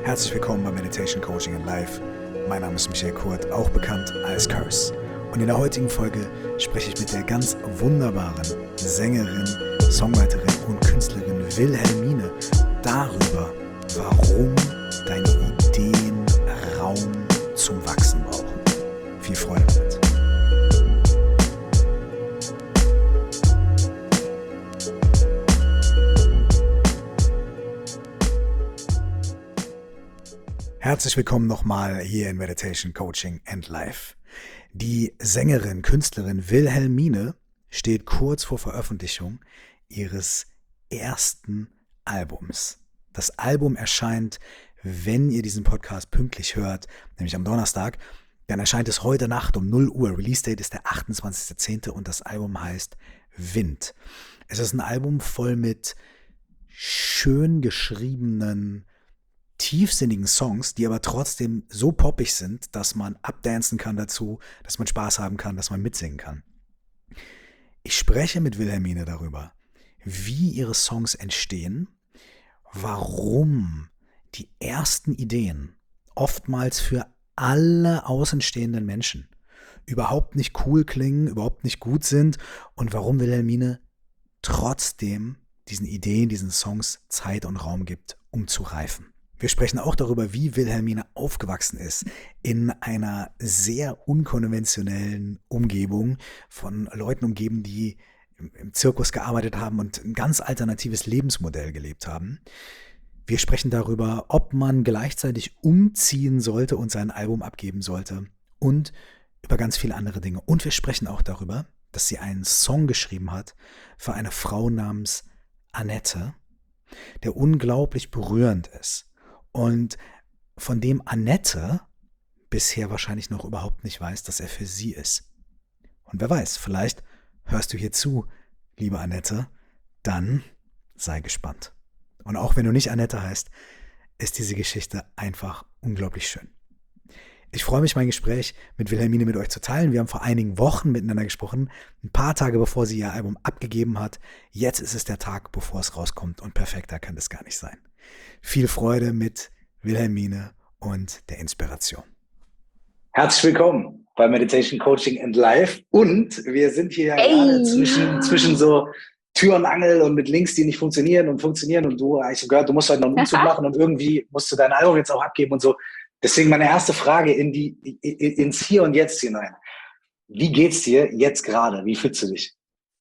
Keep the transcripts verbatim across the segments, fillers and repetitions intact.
Herzlich willkommen bei Meditation Coaching and Life. Mein Name ist Michael Kurt, auch bekannt als Curse. Und in der heutigen Folge spreche ich mit der ganz wunderbaren Sängerin, Songwriterin und Künstlerin Wilhelmine darüber, warum deine Ideen Raum zum Wachsen brauchen. Viel Freude damit. Herzlich willkommen nochmal hier in Meditation Coaching and Life. Die Sängerin, Künstlerin Wilhelmine steht kurz vor Veröffentlichung ihres ersten Albums. Das Album erscheint, wenn ihr diesen Podcast pünktlich hört, nämlich am Donnerstag, dann erscheint es heute Nacht um null Uhr. Release Date ist der achtundzwanzigster zehnte und das Album heißt Wind. Es ist ein Album voll mit schön geschriebenen, tiefsinnigen Songs, die aber trotzdem so poppig sind, dass man abdancen kann dazu, dass man Spaß haben kann, dass man mitsingen kann. Ich spreche mit Wilhelmine darüber, wie ihre Songs entstehen, warum die ersten Ideen oftmals für alle außenstehenden Menschen überhaupt nicht cool klingen, überhaupt nicht gut sind und warum Wilhelmine trotzdem diesen Ideen, diesen Songs Zeit und Raum gibt, um zu reifen. Wir sprechen auch darüber, wie Wilhelmine aufgewachsen ist in einer sehr unkonventionellen Umgebung, von Leuten umgeben, die im Zirkus gearbeitet haben und ein ganz alternatives Lebensmodell gelebt haben. Wir sprechen darüber, ob man gleichzeitig umziehen sollte und sein Album abgeben sollte und über ganz viele andere Dinge. Und wir sprechen auch darüber, dass sie einen Song geschrieben hat für eine Frau namens Annette, der unglaublich berührend ist. Und von dem Annette bisher wahrscheinlich noch überhaupt nicht weiß, dass er für sie ist. Und wer weiß, vielleicht hörst du hier zu, liebe Annette, dann sei gespannt. Und auch wenn du nicht Annette heißt, ist diese Geschichte einfach unglaublich schön. Ich freue mich, mein Gespräch mit Wilhelmine mit euch zu teilen. Wir haben vor einigen Wochen miteinander gesprochen, ein paar Tage bevor sie ihr Album abgegeben hat. Jetzt ist es der Tag, bevor es rauskommt und perfekter kann es gar nicht sein. Viel Freude mit Wilhelmine und der Inspiration. Herzlich willkommen bei Meditation Coaching and Life. Und wir sind hier ja gerade zwischen, zwischen so Tür und Angel und mit Links, die nicht funktionieren und funktionieren. Und du, ich habe gehört, du musst heute noch einen Umzug machen und irgendwie musst du dein Album jetzt auch abgeben und so. Deswegen meine erste Frage in die, ins Hier und Jetzt hinein. Wie geht's dir jetzt gerade? Wie fühlst du dich?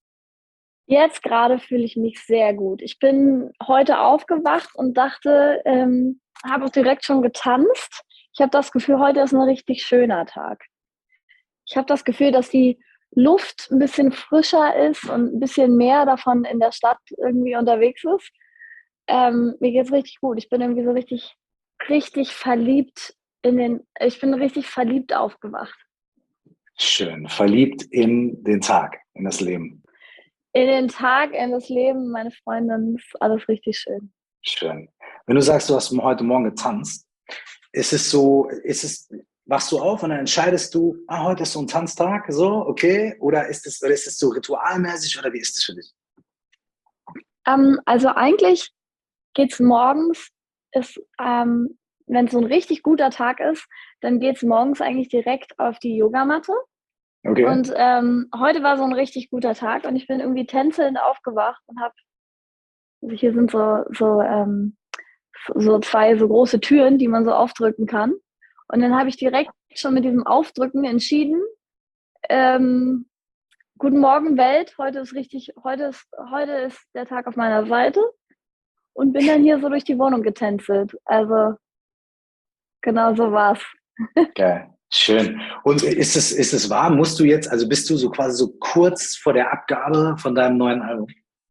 Jetzt gerade fühle ich mich sehr gut. Ich bin heute aufgewacht und dachte, ähm, habe auch direkt schon getanzt. Ich habe das Gefühl, heute ist ein richtig schöner Tag. Ich habe das Gefühl, dass die Luft ein bisschen frischer ist und ein bisschen mehr davon in der Stadt irgendwie unterwegs ist. Ähm, mir geht's richtig gut. Ich bin irgendwie so richtig, richtig verliebt in den, ich bin richtig verliebt aufgewacht. Schön. Verliebt in den Tag, in das Leben. In den Tag, in das Leben, meine Freundin, ist alles richtig schön. Schön. Wenn du sagst, du hast heute Morgen getanzt, ist es so, ist es, wachst du auf und dann entscheidest du, ah, heute ist so ein Tanztag, so, okay, oder ist es, oder ist es so ritualmäßig oder wie ist es für dich? Ähm, also eigentlich geht es morgens, ist, ähm, wenn es so ein richtig guter Tag ist, dann geht es morgens eigentlich direkt auf die Yogamatte. Okay. Und ähm, heute war so ein richtig guter Tag und ich bin irgendwie tänzelnd aufgewacht und habe, also hier sind so, so, ähm, so zwei so große Türen, die man so aufdrücken kann. Und dann habe ich direkt schon mit diesem Aufdrücken entschieden, ähm, guten Morgen Welt, heute ist richtig, heute ist, heute ist der Tag auf meiner Seite und bin dann hier so durch die Wohnung getänzelt. Also genau so war's. Geil. Schön. Und ist es, ist es wahr? Musst du jetzt, also bist du so quasi so kurz vor der Abgabe von deinem neuen Album?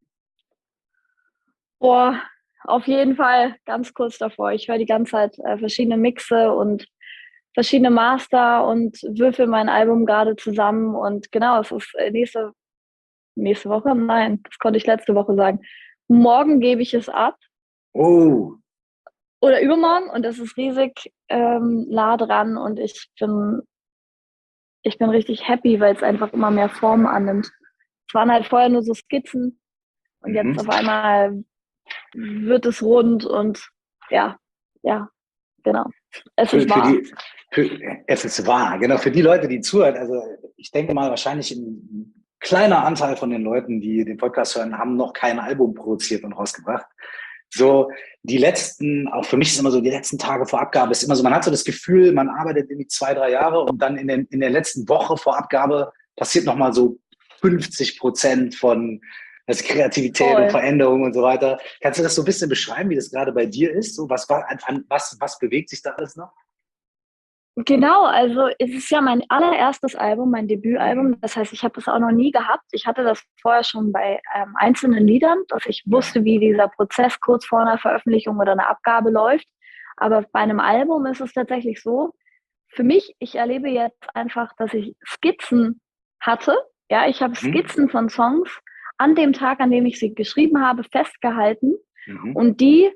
Boah, auf jeden Fall ganz kurz davor. Ich höre die ganze Zeit äh, verschiedene Mixe und verschiedene Master und würfel mein Album gerade zusammen. Und genau, es ist nächste, nächste Woche, nein, das konnte ich letzte Woche sagen. Morgen gebe ich es ab. Oh. Oder übermorgen und das ist riesig ähm, nah dran und ich bin, ich bin richtig happy, weil es einfach immer mehr Formen annimmt. Es waren halt vorher nur so Skizzen und Mhm. jetzt auf einmal wird es rund und ja, ja, genau. Es Für, ist für wahr. die, für, es ist wahr, genau. Für die Leute, die zuhören, also ich denke mal, wahrscheinlich ein kleiner Anteil von den Leuten, die den Podcast hören, haben noch kein Album produziert und rausgebracht. So, die letzten, auch für mich ist immer so, die letzten Tage vor Abgabe ist immer so, man hat so das Gefühl, man arbeitet irgendwie zwei, drei Jahre und dann in, den, in der letzten Woche vor Abgabe passiert nochmal so fünfzig Prozent von also Kreativität Voll. und Veränderung und so weiter. Kannst du das so ein bisschen beschreiben, wie das gerade bei dir ist? So, was, an, an, was, was bewegt sich da alles noch? Genau, also es ist ja mein allererstes Album, mein Debütalbum. Das heißt, ich habe das auch noch nie gehabt. Ich hatte das vorher schon bei ähm, einzelnen Liedern, dass ich wusste, wie dieser Prozess kurz vor einer Veröffentlichung oder einer Abgabe läuft. Aber bei einem Album ist es tatsächlich so, für mich, ich erlebe jetzt einfach, dass ich Skizzen hatte. Ja, ich habe Skizzen von Songs an dem Tag, an dem ich sie geschrieben habe, festgehalten Mhm. und die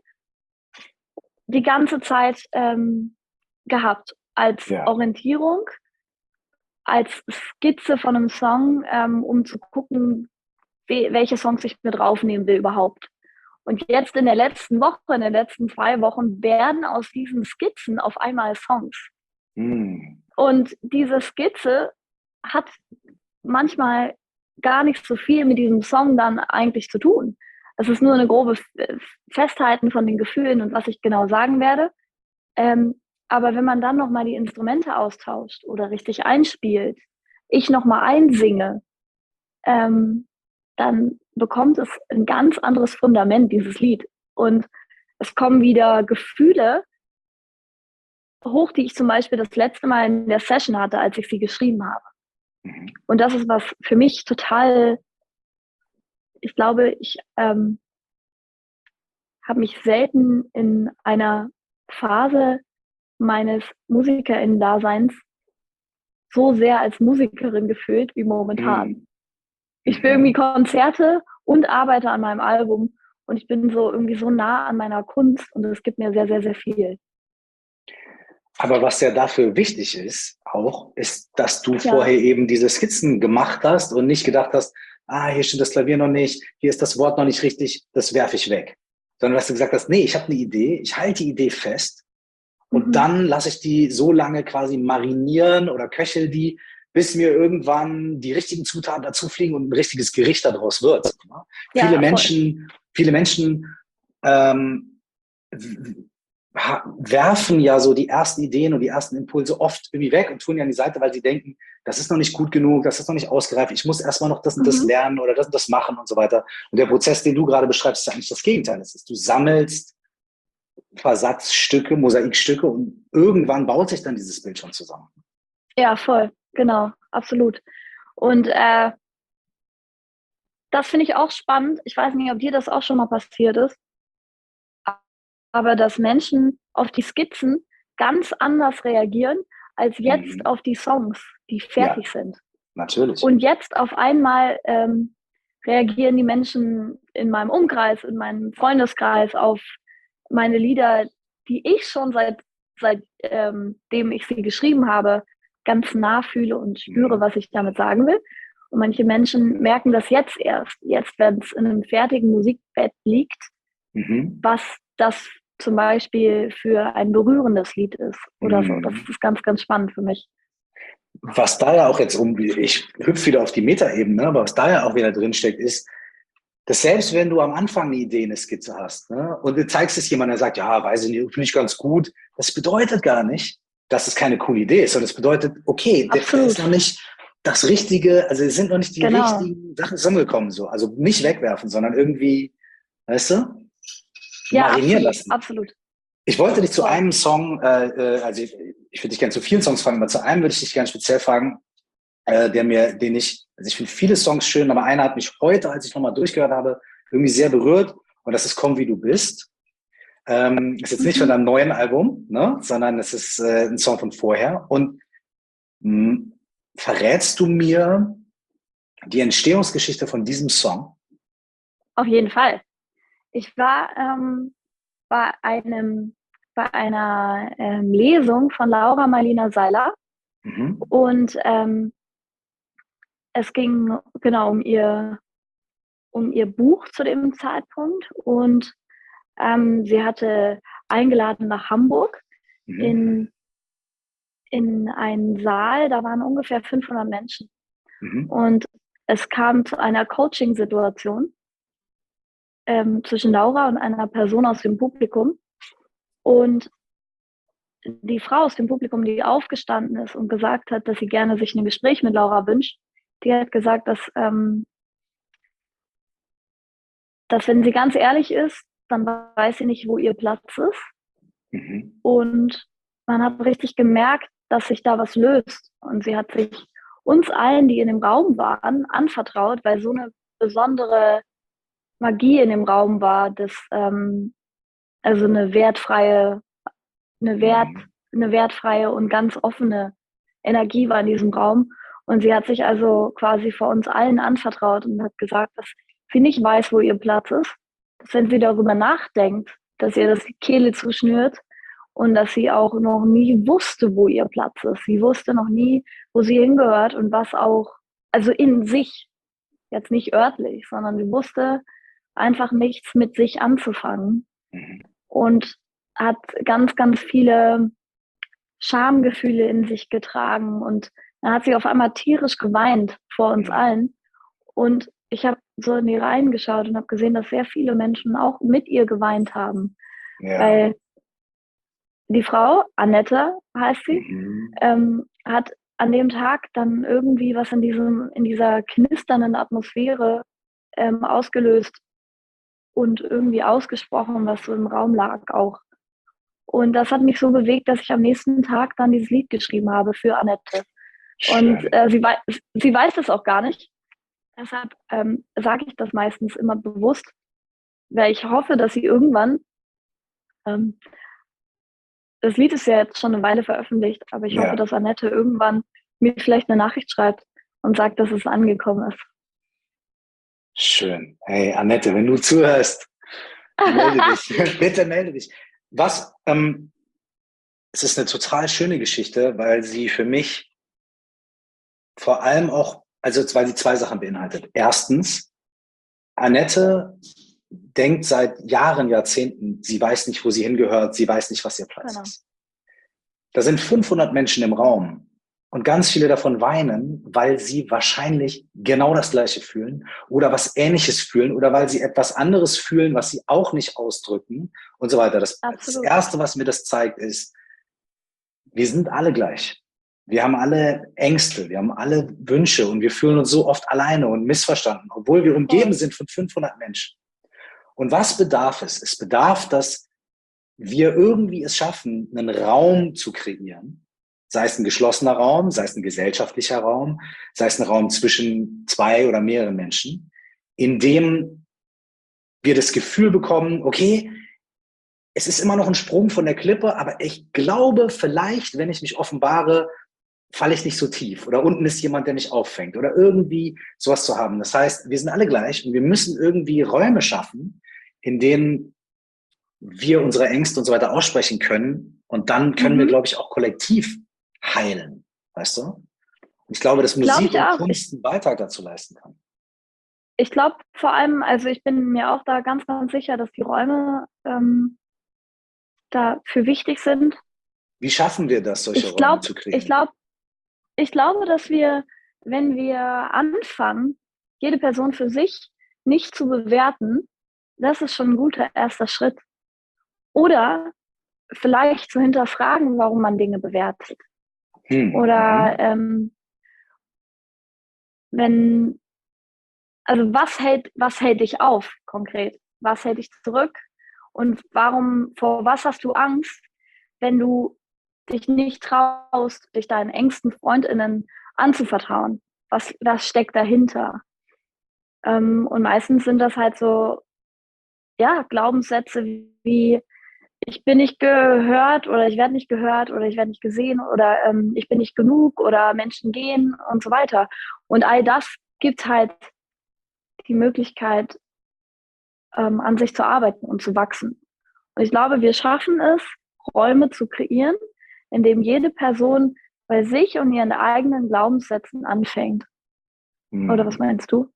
die ganze Zeit ähm, gehabt. Als Ja. Orientierung, als Skizze von einem Song, ähm, um zu gucken, we- welche Songs ich mit draufnehmen will überhaupt. Und jetzt in der letzten Woche, in den letzten zwei Wochen, werden aus diesen Skizzen auf einmal Songs. Mhm. Und diese Skizze hat manchmal gar nicht so viel mit diesem Song dann eigentlich zu tun. Es ist nur eine grobe Festhalten von den Gefühlen und was ich genau sagen werde. Ähm, aber wenn man dann nochmal die Instrumente austauscht oder richtig einspielt, ich nochmal einsinge, ähm, dann bekommt es ein ganz anderes Fundament, dieses Lied. Und es kommen wieder Gefühle hoch, die ich zum Beispiel das letzte Mal in der Session hatte, als ich sie geschrieben habe. Mhm. Und das ist was für mich total, ich glaube, ich ähm, habe mich selten in einer Phase meines MusikerInnen-Daseins so sehr als Musikerin gefühlt wie momentan. Mhm. Ich spiele irgendwie Konzerte und arbeite an meinem Album und ich bin so irgendwie so nah an meiner Kunst und es gibt mir sehr, sehr, sehr viel. Aber was ja dafür wichtig ist, auch, ist, dass du Ja. vorher eben diese Skizzen gemacht hast und nicht gedacht hast, ah, hier steht das Klavier noch nicht, hier ist das Wort noch nicht richtig, das werfe ich weg. Sondern dass du gesagt hast, nee, ich habe eine Idee, ich halte die Idee fest und Mhm. dann lasse ich die so lange quasi marinieren oder köchel die, bis mir irgendwann die richtigen Zutaten dazu fliegen und ein richtiges Gericht daraus wird. Ja, Ja, viele voll. Menschen, viele Menschen ähm, werfen ja so die ersten Ideen und die ersten Impulse oft irgendwie weg und tun die an die Seite, weil sie denken, das ist noch nicht gut genug, das ist noch nicht ausgereift, ich muss erstmal noch das und das Mhm. lernen oder das und das machen und so weiter. Und der Prozess, den du gerade beschreibst, ist ja eigentlich das Gegenteil. Das ist, du sammelst Versatzstücke, Mosaikstücke und irgendwann baut sich dann dieses Bild schon zusammen. Ja, voll, genau, absolut. Und äh, das finde ich auch spannend. Ich weiß nicht, ob dir das auch schon mal passiert ist, aber dass Menschen auf die Skizzen ganz anders reagieren als jetzt Mhm. auf die Songs, die fertig Ja, sind. natürlich. Und jetzt auf einmal ähm, reagieren die Menschen in meinem Umkreis, in meinem Freundeskreis auf meine Lieder, die ich schon seit seitdem ähm, ich sie geschrieben habe, ganz nah fühle und spüre, Mhm. was ich damit sagen will. Und manche Menschen merken das jetzt erst, jetzt, wenn es in einem fertigen Musikbett liegt, Mhm. was das zum Beispiel für ein berührendes Lied ist oder so. Das Mhm. ist ganz, ganz spannend für mich. Was da ja auch jetzt um, ich hüpfe wieder auf die Metaebene, aber was da ja auch wieder drinsteckt, ist, dass selbst wenn du am Anfang eine Idee, eine Skizze hast, ne, und du zeigst es jemandem, der sagt, ja, weiß ich nicht, finde ich ganz gut, das bedeutet gar nicht, dass es keine coole Idee ist, sondern es bedeutet, okay, da ist noch nicht das Richtige, also es sind noch nicht die Genau. richtigen Sachen zusammengekommen, so. Also nicht wegwerfen, sondern irgendwie, weißt du, Ja, marinieren absolut, lassen. absolut. Ich wollte dich zu Voll. einem Song, äh, äh, also ich, ich würde dich gerne zu vielen Songs fragen, aber zu einem würde ich dich gerne speziell fragen, äh, der mir, den ich, also ich finde viele Songs schön, aber einer hat mich heute, als ich nochmal durchgehört habe, irgendwie sehr berührt und das ist Komm wie du bist. Ähm, ist jetzt nicht von deinem neuen Album, ne, sondern es ist äh, ein Song von vorher und mh, verrätst du mir die Entstehungsgeschichte von diesem Song? Auf jeden Fall. Ich war ähm, bei einem bei einer ähm, Lesung von Laura Marlina Seiler Mhm. und ähm, es ging genau um ihr um ihr Buch zu dem Zeitpunkt und ähm, sie hatte eingeladen nach Hamburg Mhm. in, in einen Saal, da waren ungefähr fünfhundert Menschen. Mhm. Und es kam zu einer Coaching-Situation ähm, zwischen Laura und einer Person aus dem Publikum. Und die Frau aus dem Publikum, die aufgestanden ist und gesagt hat, dass sie gerne sich ein Gespräch mit Laura wünscht, die hat gesagt, dass, ähm, dass wenn sie ganz ehrlich ist, dann weiß sie nicht, wo ihr Platz ist. Mhm. Und man hat richtig gemerkt, dass sich da was löst. Und sie hat sich uns allen, die in dem Raum waren, anvertraut, weil so eine besondere Magie in dem Raum war, dass ähm, also eine wertfreie, eine Wert, eine wertfreie und ganz offene Energie war in diesem Raum. Und sie hat sich also quasi vor uns allen anvertraut und hat gesagt, dass sie nicht weiß, wo ihr Platz ist, dass wenn sie darüber nachdenkt, dass ihr das die Kehle zuschnürt und dass sie auch noch nie wusste, wo ihr Platz ist. Sie wusste noch nie, wo sie hingehört und was auch, also in sich, jetzt nicht örtlich, sondern sie wusste einfach nichts mit sich anzufangen Mhm. und hat ganz, ganz viele Schamgefühle in sich getragen und dann hat sie auf einmal tierisch geweint vor uns Mhm. allen und ich habe so in die Reihen geschaut und habe gesehen, dass sehr viele Menschen auch mit ihr geweint haben, Ja. weil die Frau, Annette heißt sie, Mhm. ähm, hat an dem Tag dann irgendwie was in diesem, in dieser knisternden Atmosphäre ähm, ausgelöst und irgendwie ausgesprochen, was so im Raum lag auch. Und das hat mich so bewegt, dass ich am nächsten Tag dann dieses Lied geschrieben habe für Annette. Und Schön. äh, sie, wei sie weiß es auch gar nicht. Deshalb ähm, sage ich das meistens immer bewusst, weil ich hoffe, dass sie irgendwann, ähm, das Lied ist ja jetzt schon eine Weile veröffentlicht, aber ich hoffe, Ja. dass Annette irgendwann mir vielleicht eine Nachricht schreibt und sagt, dass es angekommen ist. Schön. Hey, Annette, wenn du zuhörst, melde dich. Bitte melde dich. Was, ähm, es ist eine total schöne Geschichte, weil sie für mich vor allem auch, also weil sie zwei Sachen beinhaltet. Erstens, Annette denkt seit Jahren, Jahrzehnten, sie weiß nicht, wo sie hingehört, sie weiß nicht, was ihr Platz Genau. ist. Da sind fünfhundert Menschen im Raum und ganz viele davon weinen, weil sie wahrscheinlich genau das Gleiche fühlen oder was Ähnliches fühlen oder weil sie etwas anderes fühlen, was sie auch nicht ausdrücken und so weiter. Das, das Absolut. Erste, was mir das zeigt, ist, wir sind alle gleich. Wir haben alle Ängste, wir haben alle Wünsche und wir fühlen uns so oft alleine und missverstanden, obwohl wir umgeben sind von fünfhundert Menschen. Und was bedarf es? Es bedarf, dass wir irgendwie es schaffen, einen Raum zu kreieren, sei es ein geschlossener Raum, sei es ein gesellschaftlicher Raum, sei es ein Raum zwischen zwei oder mehreren Menschen, in dem wir das Gefühl bekommen, okay, es ist immer noch ein Sprung von der Klippe, aber ich glaube, vielleicht, wenn ich mich offenbare, falle ich nicht so tief oder unten ist jemand, der mich auffängt oder irgendwie sowas zu haben. Das heißt, wir sind alle gleich und wir müssen irgendwie Räume schaffen, in denen wir unsere Ängste und so weiter aussprechen können und dann können Mhm. wir, glaube ich, auch kollektiv heilen, weißt du? Und ich glaube, dass Glaube Musik ich und auch. Kunst einen Beitrag dazu leisten kann. Ich glaube vor allem, also ich bin mir auch da ganz, ganz sicher, dass die Räume ähm, dafür wichtig sind. Wie schaffen wir das, solche Ich Räume glaube, zu ich kreieren? glaube, ich glaube, dass wir, wenn wir anfangen, jede Person für sich nicht zu bewerten, das ist schon ein guter erster Schritt. Oder vielleicht zu hinterfragen, warum man Dinge bewertet. Hm. Oder Mhm. ähm, wenn, also was hält, was hält dich auf konkret? Was hält dich zurück? Und warum, vor was hast du Angst, wenn du dich nicht traust, dich deinen engsten FreundInnen anzuvertrauen? Was, was steckt dahinter? Ähm, und meistens sind das halt so, ja, Glaubenssätze wie, ich bin nicht gehört oder ich werde nicht gehört oder ich werde nicht gesehen oder ähm, ich bin nicht genug oder Menschen gehen und so weiter. Und all das gibt halt die Möglichkeit, ähm, an sich zu arbeiten und zu wachsen. Und ich glaube, wir schaffen es, Räume zu kreieren, in dem jede Person bei sich und ihren eigenen Glaubenssätzen anfängt. Oder was Hm. meinst du?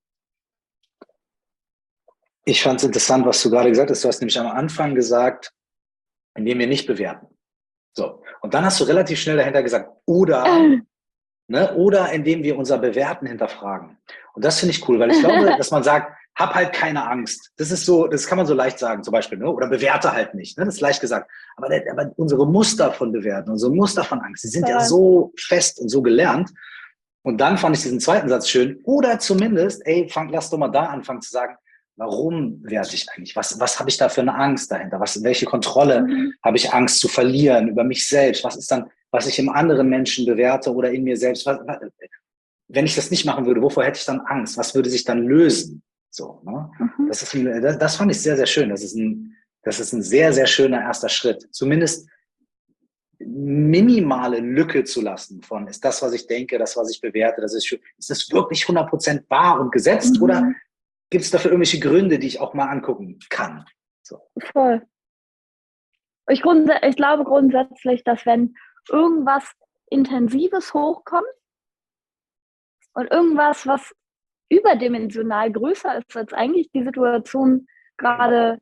Ich fand es interessant, was du gerade gesagt hast. Du hast nämlich am Anfang gesagt, indem wir nicht bewerten. So. Und dann hast du relativ schnell dahinter gesagt, oder, ne, oder indem wir unser Bewerten hinterfragen. Und das finde ich cool, weil ich glaube, dass man sagt, hab halt keine Angst. Das ist so, das kann man so leicht sagen, zum Beispiel, ne? Oder bewerte halt nicht. Ne? Das ist leicht gesagt. Aber, der, aber unsere Muster von Bewerten, unsere Muster von Angst, die sind ja so fest und so gelernt. Und dann fand ich diesen zweiten Satz schön. Oder zumindest, ey, fang, lass doch mal da anfangen zu sagen, warum werte ich eigentlich? Was, was habe ich da für eine Angst dahinter? Was, welche Kontrolle mhm. habe ich Angst zu verlieren über mich selbst? Was ist dann, was ich im anderen Menschen bewerte oder in mir selbst? Was, was, wenn ich das nicht machen würde, wovor hätte ich dann Angst? Was würde sich dann lösen? So, ne? Mhm. Das ist ein, das, das fand ich sehr, sehr schön. Das ist ein, das ist ein sehr, sehr schöner erster Schritt. Zumindest minimale Lücke zu lassen von, ist das, was ich denke, das, was ich bewerte, das ist, ist das wirklich hundert Prozent wahr und gesetzt, mhm. oder gibt es dafür irgendwelche Gründe, die ich auch mal angucken kann? So. Voll. Ich, grund, ich glaube grundsätzlich, dass wenn irgendwas Intensives hochkommt und irgendwas, was überdimensional größer ist als eigentlich die Situation gerade,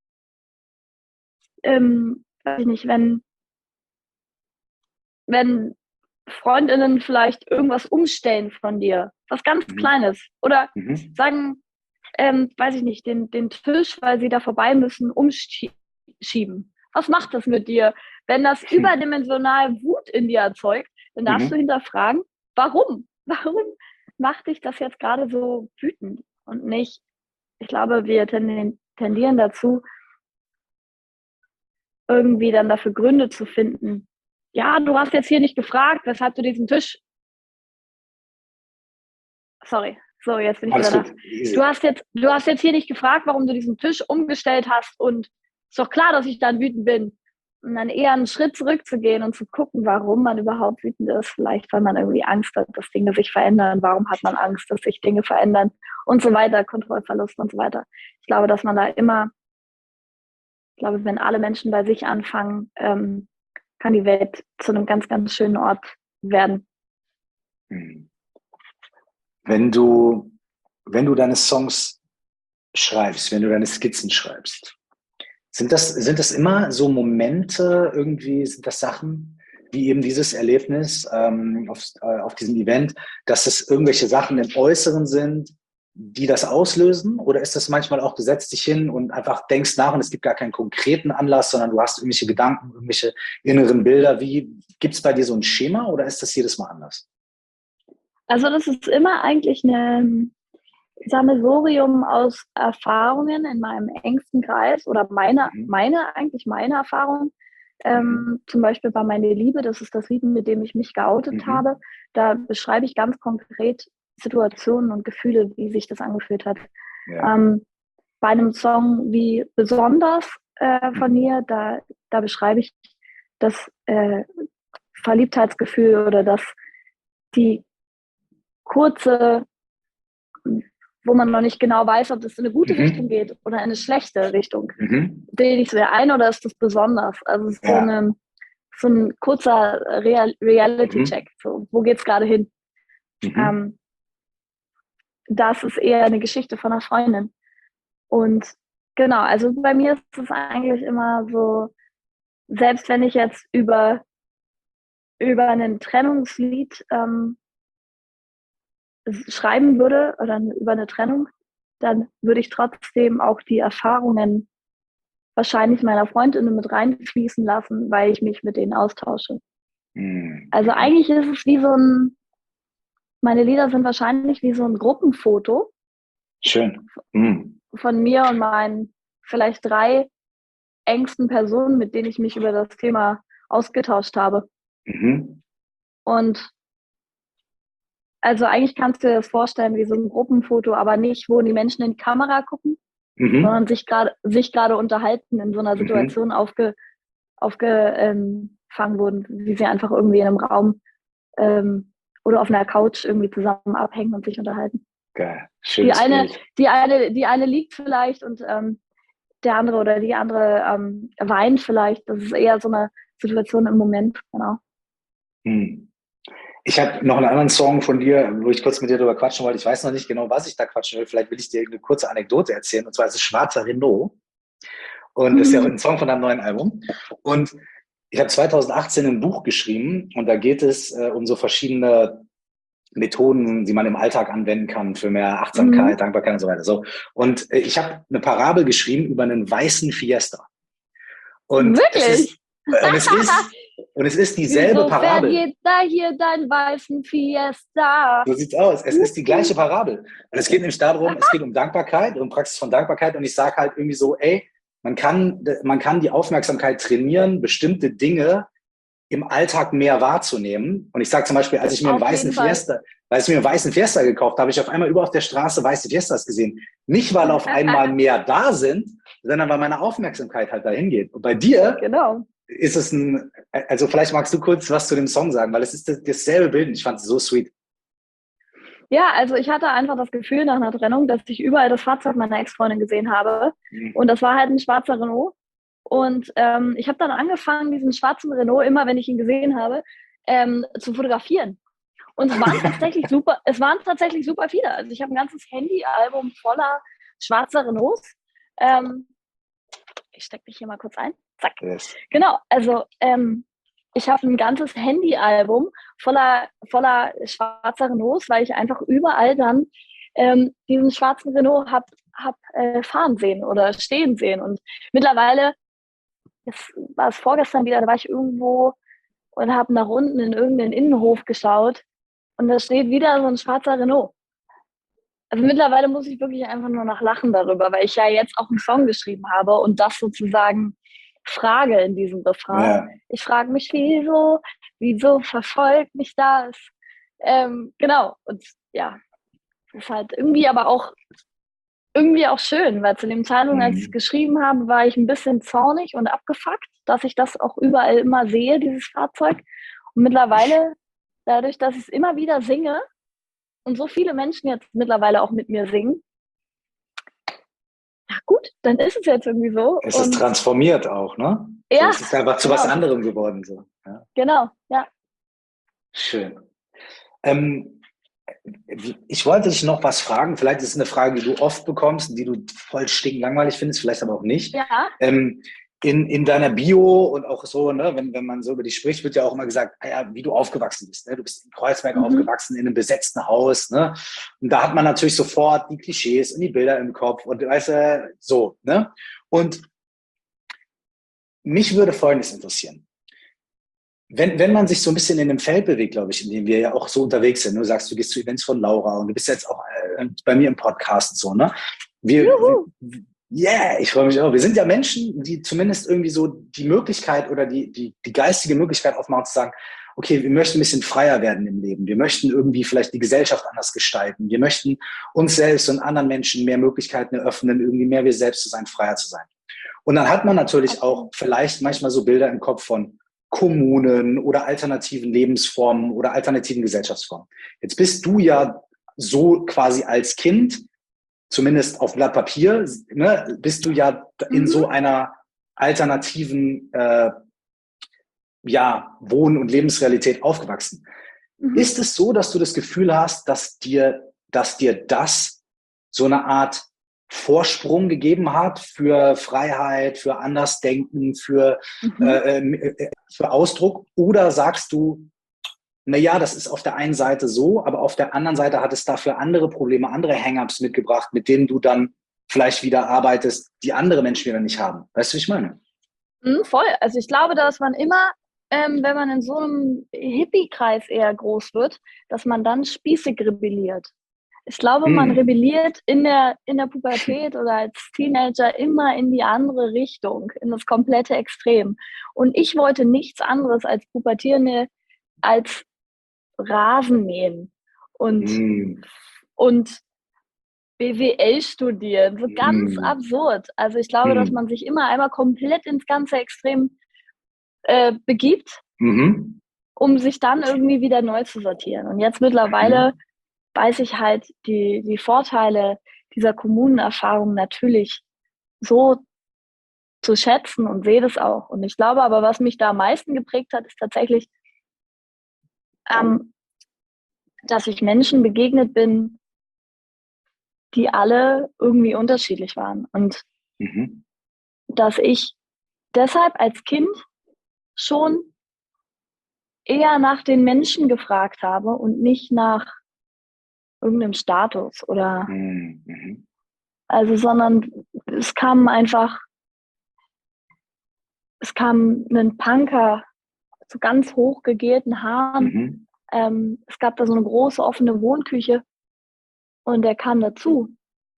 ähm, weiß ich nicht, wenn, wenn Freundinnen vielleicht irgendwas umstellen von dir, was ganz mhm. Kleines, oder mhm. sagen, ähm, weiß ich nicht, den, den Tisch, weil sie da vorbei müssen, umschieben. Was macht das mit dir? Wenn das mhm. überdimensional Wut in dir erzeugt, dann darfst mhm. du hinterfragen, warum? Warum macht dich das jetzt gerade so wütend? Und nicht, ich glaube, wir tendieren dazu, irgendwie dann dafür Gründe zu finden. Ja, du hast jetzt hier nicht gefragt, weshalb du diesen Tisch... Sorry, so, jetzt bin ich wieder da. Du hast jetzt, du hast jetzt hier nicht gefragt, warum du diesen Tisch umgestellt hast, und ist doch klar, dass ich dann wütend bin. Und dann eher einen Schritt zurückzugehen und zu gucken, warum man überhaupt wütend ist. Vielleicht, weil man irgendwie Angst hat, dass Dinge sich verändern. Warum hat man Angst, dass sich Dinge verändern? Und so weiter, Kontrollverlust und so weiter. Ich glaube, dass man da immer, ich glaube, wenn alle Menschen bei sich anfangen, ähm, kann die Welt zu einem ganz, ganz schönen Ort werden. Wenn du, wenn du deine Songs schreibst, wenn du deine Skizzen schreibst, Sind das, sind das immer so Momente, irgendwie sind das Sachen, wie eben dieses Erlebnis ähm, auf, äh, auf diesem Event, dass es irgendwelche Sachen im Äußeren sind, die das auslösen? Oder ist das manchmal auch, du setzt dich hin und einfach denkst nach und es gibt gar keinen konkreten Anlass, sondern du hast irgendwelche Gedanken, irgendwelche inneren Bilder? Wie, gibt es bei dir so ein Schema oder ist das jedes Mal anders? Also das ist immer eigentlich eine... Sammelsurium aus Erfahrungen in meinem engsten Kreis oder meine, mhm. meine eigentlich meine Erfahrung. Ähm, mhm. Zum Beispiel bei Meine Liebe, das ist das Lied, mit dem ich mich geoutet mhm. habe. Da beschreibe ich ganz konkret Situationen und Gefühle, wie sich das angefühlt hat. Ja. Ähm, bei einem Song wie Besonders äh, von mhm. mir, da, da beschreibe ich das äh, Verliebtheitsgefühl oder das die kurze, wo man noch nicht genau weiß, ob das in eine gute mhm. Richtung geht oder in eine schlechte Richtung. Mhm. Bilde ich es wieder ein oder ist das besonders? Also es ist ja. so, eine, so ein kurzer Real, Reality-Check. Mhm. So, wo geht es gerade hin? Mhm. Ähm, das ist eher eine Geschichte von einer Freundin. Und genau, also bei mir ist es eigentlich immer so, selbst wenn ich jetzt über, über ein Trennungslied ähm, schreiben würde oder über eine Trennung, dann würde ich trotzdem auch die Erfahrungen wahrscheinlich meiner Freundinnen mit reinfließen lassen, weil ich mich mit denen austausche. Mhm. Also eigentlich ist es wie so ein, meine Lieder sind wahrscheinlich wie so ein Gruppenfoto. Schön. Mhm. Von mir und meinen vielleicht drei engsten Personen, mit denen ich mich über das Thema ausgetauscht habe. Mhm. Und also eigentlich kannst du dir das vorstellen wie so ein Gruppenfoto, aber nicht, wo die Menschen in die Kamera gucken, mhm. sondern sich gerade sich gerade unterhalten, in so einer Situation mhm. aufge, aufgefangen wurden, wie sie einfach irgendwie in einem Raum ähm, oder auf einer Couch irgendwie zusammen abhängen und sich unterhalten. Geil. Schönes die eine, die eine, die eine liegt vielleicht und ähm, der andere oder die andere ähm, weint vielleicht. Das ist eher so eine Situation im Moment, genau. Hm. Ich habe noch einen anderen Song von dir, wo ich kurz mit dir darüber quatschen wollte. Ich weiß noch nicht genau, was ich da quatschen will. Vielleicht will ich dir eine kurze Anekdote erzählen. Und zwar ist es Schwarzer Renault. Und das ist ja auch ein Song von deinem neuen Album. Und ich habe zwanzig achtzehn ein Buch geschrieben und da geht es äh, um so verschiedene Methoden, die man im Alltag anwenden kann für mehr Achtsamkeit, Mhm. Dankbarkeit und so weiter. So. Und äh, ich habe eine Parabel geschrieben über einen weißen Fiesta. Und es ist, Wirklich? äh, und es ist, und es ist dieselbe Wieso fährt Parabel. jeder hier deinen weißen Fiesta? So sieht's aus. Es ist die gleiche Parabel. Und es geht nämlich darum, es geht um Dankbarkeit und Praxis von Dankbarkeit. Und ich sage halt irgendwie so, ey, man kann, man kann die Aufmerksamkeit trainieren, bestimmte Dinge im Alltag mehr wahrzunehmen. Und ich sage zum Beispiel, als ich mir einen Auf weißen jeden Fall. Fiesta, als ich mir einen weißen Fiesta gekauft habe, habe ich auf einmal über auf der Straße weiße Fiestas gesehen. Nicht, weil auf einmal mehr da sind, sondern weil meine Aufmerksamkeit halt dahin geht. Und bei dir Genau. ist es ein, also vielleicht magst du kurz was zu dem Song sagen, weil es ist das, dasselbe Bild. Ich fand es so sweet. Ja, also ich hatte einfach das Gefühl nach einer Trennung, dass ich überall das Fahrzeug meiner Ex-Freundin gesehen habe. Mhm. Und das war halt ein schwarzer Renault. Und ähm, ich habe dann angefangen, diesen schwarzen Renault, immer wenn ich ihn gesehen habe, ähm, zu fotografieren. Und es waren tatsächlich super, es waren tatsächlich super viele. Also ich habe ein ganzes Handyalbum voller schwarzer Renaults. Ähm, ich stecke dich hier mal kurz ein. Zack. Yes. Genau, also ähm, ich habe ein ganzes Handyalbum voller, voller schwarzer Renaults, weil ich einfach überall dann ähm, diesen schwarzen Renault habe hab, äh, fahren sehen oder stehen sehen. Und mittlerweile, jetzt war es vorgestern wieder, da war ich irgendwo und habe nach unten in irgendeinen Innenhof geschaut und da steht wieder so ein schwarzer Renault. Also mittlerweile muss ich wirklich einfach nur noch lachen darüber, weil ich ja jetzt auch einen Song geschrieben habe und das sozusagen frage in diesem Refrain. Ja. Ich frage mich, wieso, wieso verfolgt mich das? Ähm, genau, und ja, das ist halt irgendwie aber auch irgendwie auch schön, weil zu dem Zeitpunkt, als ich es Mhm. geschrieben habe, war ich ein bisschen zornig und abgefuckt, dass ich das auch überall immer sehe, dieses Fahrzeug. Und mittlerweile, dadurch, dass ich es immer wieder singe und so viele Menschen jetzt mittlerweile auch mit mir singen, ja gut, dann ist es jetzt irgendwie so. Es ist Und transformiert auch, ne? So, ja, es ist einfach zu genau, was anderem geworden. So. Ja. genau, ja. Schön. Ähm, ich wollte dich noch was fragen. Vielleicht ist es eine Frage, die du oft bekommst, die du voll stinklangweilig findest, vielleicht aber auch nicht. Ja. Ähm, in, in deiner Bio und auch so, ne, wenn, wenn man so über dich spricht, wird ja auch immer gesagt, ah ja, wie du aufgewachsen bist. Ne? Du bist in Kreuzberg Mhm. aufgewachsen, in einem besetzten Haus. Ne? Und da hat man natürlich sofort die Klischees und die Bilder im Kopf und weißt du, so. Ne? Und mich würde Folgendes interessieren. Wenn, wenn man sich so ein bisschen in dem Feld bewegt, glaube ich, in dem wir ja auch so unterwegs sind, du sagst, du gehst zu Events von Laura und du bist jetzt auch äh, bei mir im Podcast und so, ne? Wir, Juhu. yeah, ich freue mich auch. Wir sind ja Menschen, die zumindest irgendwie so die Möglichkeit oder die, die, die geistige Möglichkeit aufmachen zu sagen, okay, wir möchten ein bisschen freier werden im Leben. Wir möchten irgendwie vielleicht die Gesellschaft anders gestalten. Wir möchten uns selbst und anderen Menschen mehr Möglichkeiten eröffnen, irgendwie mehr wir selbst zu sein, freier zu sein. Und dann hat man natürlich auch vielleicht manchmal so Bilder im Kopf von Kommunen oder alternativen Lebensformen oder alternativen Gesellschaftsformen. Jetzt bist du ja so quasi als Kind, zumindest auf Blatt Papier, ne, bist du ja in Mhm. so einer alternativen äh, ja, Wohn- und Lebensrealität aufgewachsen. Mhm. Ist es so, dass du das Gefühl hast, dass dir, dass dir das so eine Art Vorsprung gegeben hat für Freiheit, für Andersdenken, für, Mhm. äh, äh, für Ausdruck? Oder sagst du, na ja, das ist auf der einen Seite so, aber auf der anderen Seite hat es dafür andere Probleme, andere Hang-ups mitgebracht, mit denen du dann vielleicht wieder arbeitest, die andere Menschen wieder nicht haben. Weißt du, wie ich meine? Mhm, voll. Also ich glaube, dass man immer, ähm, wenn man in so einem Hippie-Kreis eher groß wird, dass man dann spießig rebelliert. Ich glaube, man Hm. rebelliert in der, in der Pubertät oder als Teenager immer in die andere Richtung, in das komplette Extrem. Und ich wollte nichts anderes als Pubertierende, als Rasen mähen und, Hm. und B W L studieren. So ganz Hm. absurd. Also ich glaube, dass Hm. man sich immer einmal komplett ins ganze Extrem äh, begibt, Mhm. um sich dann irgendwie wieder neu zu sortieren. Und jetzt mittlerweile weiß ich halt die, die Vorteile dieser Kommunenerfahrung natürlich so zu schätzen und sehe das auch. Und ich glaube aber, was mich da am meisten geprägt hat, ist tatsächlich, ähm, dass ich Menschen begegnet bin, die alle irgendwie unterschiedlich waren. Und Mhm. dass ich deshalb als Kind schon eher nach den Menschen gefragt habe und nicht nach irgendeinem Status oder Mhm. also, sondern es kam einfach, es kam ein Punker zu ganz hoch gegelten Haaren. Mhm. Ähm, es gab da so eine große offene Wohnküche und der kam dazu.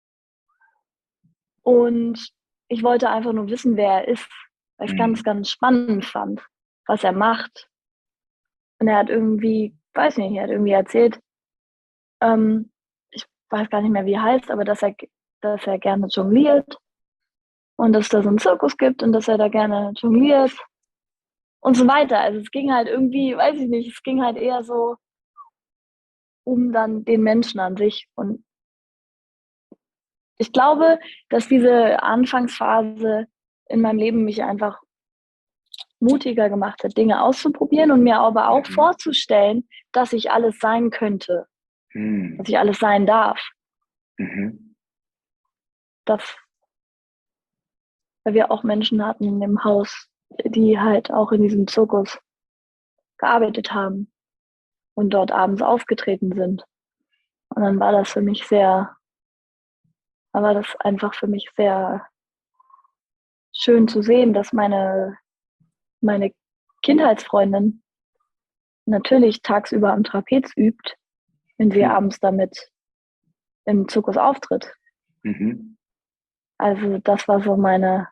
Und ich wollte einfach nur wissen, wer er ist, weil ich es ganz, Mhm. ganz spannend fand, was er macht. Und er hat irgendwie, weiß nicht, er hat irgendwie erzählt, ähm, ich weiß gar nicht mehr, wie er heißt, aber dass er, dass er gerne jongliert und dass es da so einen Zirkus gibt und dass er da gerne jongliert und so weiter. Also es ging halt irgendwie, weiß ich nicht, es ging halt eher so um dann den Menschen an sich. Und ich glaube, dass diese Anfangsphase in meinem Leben mich einfach mutiger gemacht hat, Dinge auszuprobieren und mir aber auch Mhm. vorzustellen, dass ich alles sein könnte, Mhm. dass ich alles sein darf. Mhm. Das, weil wir auch Menschen hatten in dem Haus, die halt auch in diesem Zirkus gearbeitet haben und dort abends aufgetreten sind. Und dann war das für mich sehr, dann war das einfach für mich sehr schön zu sehen, dass meine, meine Kindheitsfreundin natürlich tagsüber am Trapez übt, wenn sie Mhm. abends damit im Zirkus auftritt. Mhm. Also das war so meine,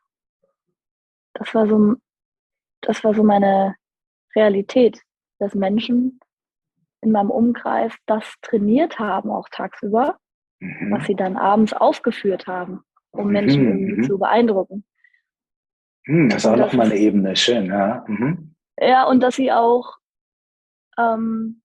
das war so, das war so meine Realität, dass Menschen in meinem Umkreis das trainiert haben, auch tagsüber, was Mhm. sie dann abends aufgeführt haben, um Menschen Mhm. irgendwie zu Mhm. beeindrucken. Mhm. Das ist auch Und das nochmal eine ist, Ebene. Schön, ja. Mhm. ja, und dass sie auch, ähm,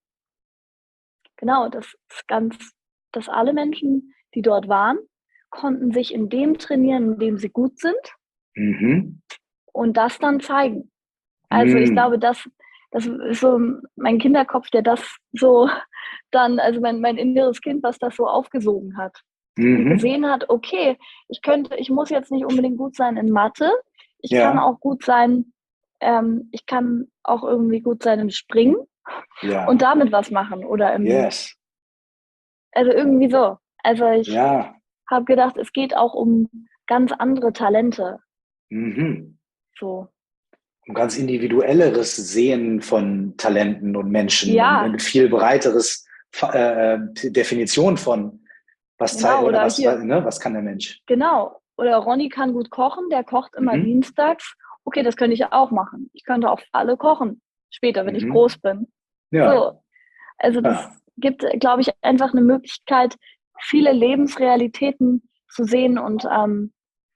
genau, das ist ganz, dass alle Menschen, die dort waren, konnten sich in dem trainieren, in dem sie gut sind Mhm. und das dann zeigen. Also ich Mhm. glaube, das, das ist so mein Kinderkopf, der das so dann, also mein, mein inneres Kind, was das so aufgesogen hat und Mhm. gesehen hat, okay, ich könnte, ich muss jetzt nicht unbedingt gut sein in Mathe, ich kann Ja. auch gut sein, ähm, ich kann auch irgendwie gut sein im Springen und Ja. damit was machen oder im, Yes. also irgendwie so. Also ich Ja. habe gedacht, es geht auch um ganz andere Talente, Mhm. so. Ein ganz individuelleres Sehen von Talenten und Menschen und Ja, ein viel breiteres äh, Definition von was zeigt genau, oder oder was, hier, ne, was kann der Mensch. genau. Oder Ronny kann gut kochen, der kocht immer Mhm. dienstags. Okay, das könnte ich auch machen. Ich könnte auch für alle kochen, später, wenn ich groß Mhm. bin. Ja. So, also das Ja. gibt, glaube ich, einfach eine Möglichkeit, viele Lebensrealitäten zu sehen und ähm,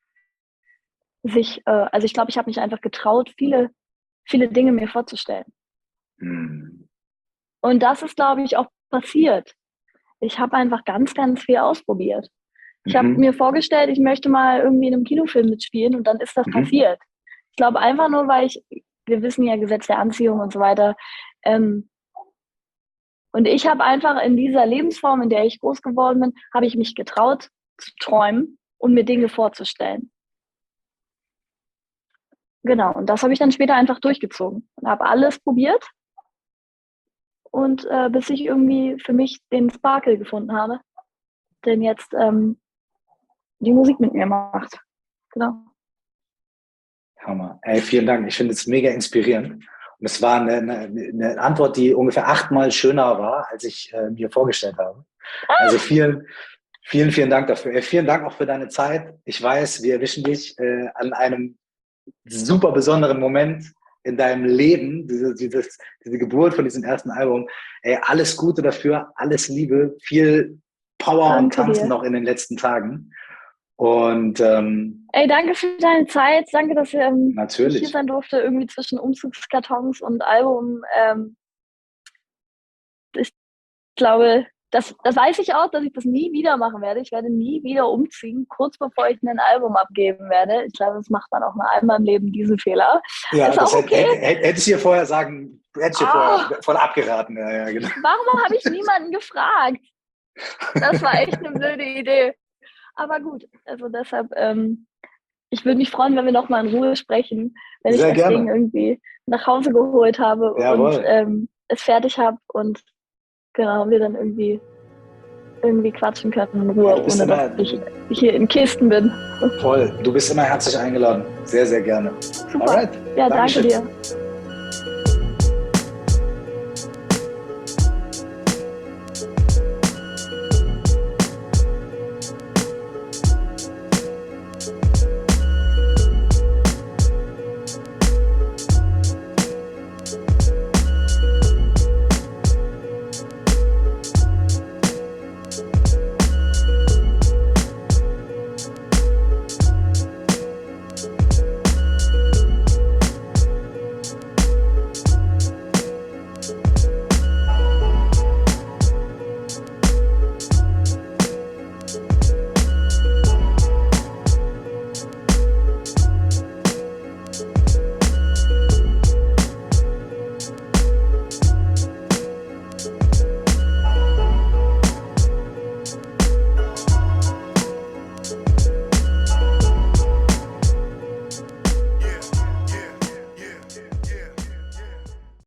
sich, äh, also ich glaube, ich habe mich einfach getraut, viele, viele Dinge mir vorzustellen. Mhm. Und das ist, glaube ich, auch passiert. Ich habe einfach ganz, ganz viel ausprobiert. Ich habe mir Mhm. vorgestellt, ich möchte mal irgendwie in einem Kinofilm mitspielen und dann ist das Mhm. passiert. Ich glaube einfach nur, weil ich, wir wissen ja Gesetz der Anziehung und so weiter. Ähm, und ich habe einfach in dieser Lebensform, in der ich groß geworden bin, habe ich mich getraut zu träumen und mir Dinge vorzustellen. Genau, und das habe ich dann später einfach durchgezogen und habe alles probiert und äh, bis ich irgendwie für mich den Sparkle gefunden habe, den jetzt ähm, die Musik mit mir macht. Genau. Hammer. Ey, vielen Dank. Ich finde es mega inspirierend. Und es war eine, eine, eine Antwort, die ungefähr achtmal schöner war, als ich äh, mir vorgestellt habe. Also vielen, vielen, vielen Dank dafür. Ey, vielen Dank auch für deine Zeit. Ich weiß, wir erwischen dich äh, an einem super besonderen Moment in deinem Leben, diese, dieses, diese Geburt von diesem ersten Album. Ey, alles Gute dafür, alles Liebe, viel Power und Danke Tanzen dir. noch in den letzten Tagen. Und ähm, Ey, danke für deine Zeit. Danke, dass ähm, ich hier natürlich. sein durfte, irgendwie zwischen Umzugskartons und Album. Ähm, ich glaube, das, das weiß ich auch, dass ich das nie wieder machen werde. Ich werde nie wieder umziehen, kurz bevor ich ein Album abgeben werde. Ich glaube, das macht man auch nur einmal im Leben, diesen Fehler. Ja, Ist das auch hätte, okay. hätte, hätte ich dir vorher sagen, hätte ich dir Oh, vorher von abgeraten. Ja, ja, genau. warum habe ich niemanden gefragt? Das war echt eine blöde Idee. Aber gut, also deshalb, ähm, ich würde mich freuen, wenn wir noch mal in Ruhe sprechen, wenn Sehr ich das gerne. Ding irgendwie nach Hause geholt habe Jawohl. und ähm, es fertig habe und genau, wir dann irgendwie irgendwie quatschen können in Ruhe, Ja, du bist ohne immer- dass ich hier in Kisten bin. Voll. Du bist immer herzlich eingeladen. Sehr, sehr gerne. Super. Alright. Ja, danke Dankeschön. dir.